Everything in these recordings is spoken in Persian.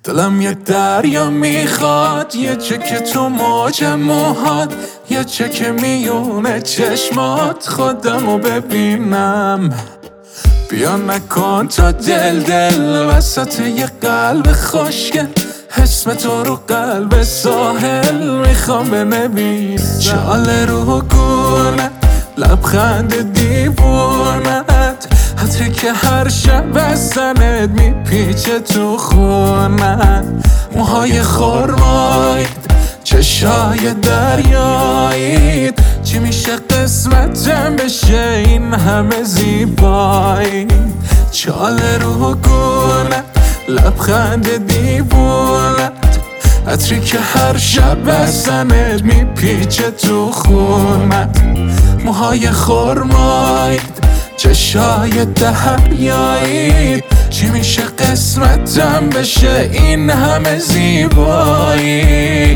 دلم یک دریا میخواد، یه چکه تو موج موهات، یه چکه میونه چشمات، خودمو ببینم. بیا نکن تا دل وسط یه قلب خوشگل، اسم تو رو قلب ساحل میخوام بنویسم. چاله رو گونه لبخند دیوونت، حتی که هر شب بزنت میپیچه تو خونت. موهای خرمایید، چشای دریایید، چی میشه قسمتم بشه این همه زیبایی. چاله رو گونه لبخند دیوونت، عطری که هر شب بزنت میپیچه تو خونت. موهای خرمایید، چشای دریایید، چی میشه قسمتم بشه این همه زیبایی.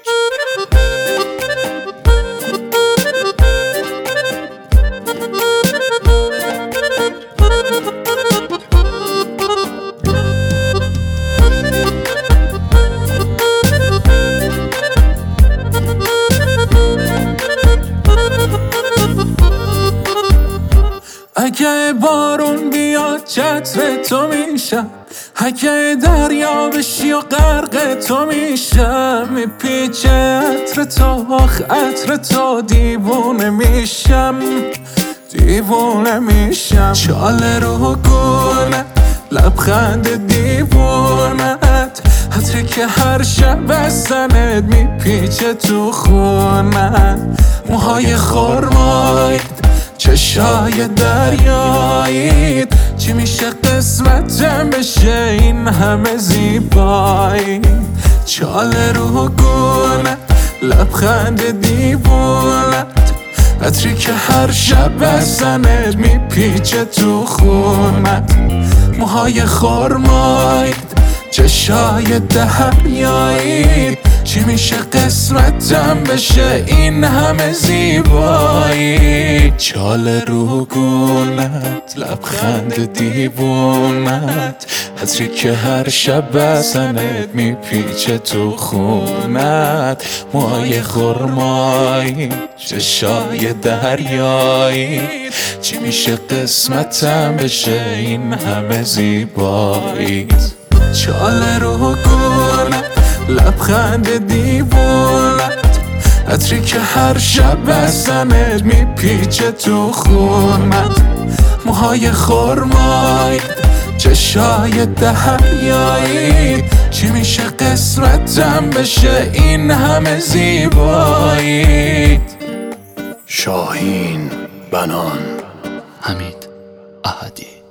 اگه بارون بیاد چتر تو میشم، اگه دریا بشی و غرق تو میشم، میپیچه عطر تو آخ عطر تو، دیوونه میشم دیوونه میشم. چاله رو گونه لبخند دیوونت، عطری که هر شب بزنت میپیچه تو خونت. موهای خرمایید، چشای دریایید، چی میشه قسمتم بشه این همه زیبایی. چاله رو گونه لبخند دیوونت، عطری که هر شب بزنت میپیچه تو خونت. موهای خرمایید، چشای دریایید، چی میشه قسمتم بشه این همه زیبایی. چاله رو گونت لبخند دیوونت، عطری که هر شب بزنت میپیچه تو خونت. موهای خرمایی، چشای دریایی، چی میشه قسمتم بشه این همه زیبایی. چاله رو گونه لبخند دیوونت، عطری که هر شب بزنت میپیچه تو خونت. موهای خرمایید، چشای دریایید، چی میشه قسمتم بشه این همه زیبایی. شاهین بنان، حمید احدی.